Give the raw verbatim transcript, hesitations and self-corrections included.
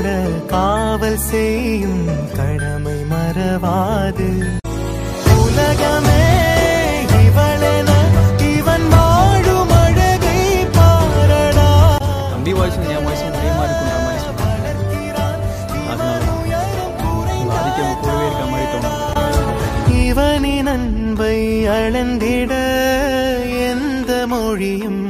காவல் செய்யும் கடமை மறவாது. உலகமே இவளென இவன் வாழும் அழகை பாரடா. தம்பி வாய்ஸும் என் வாய்ஸும் ஒரே மாதிரி இருக்குன்ற மாதிரி சொன்னாங்க. அதனால ஆதித்யா கூடவே இருக்க மாதிரி தோணும். இவனின் அன்பை அளந்திட எந்த மொழியும்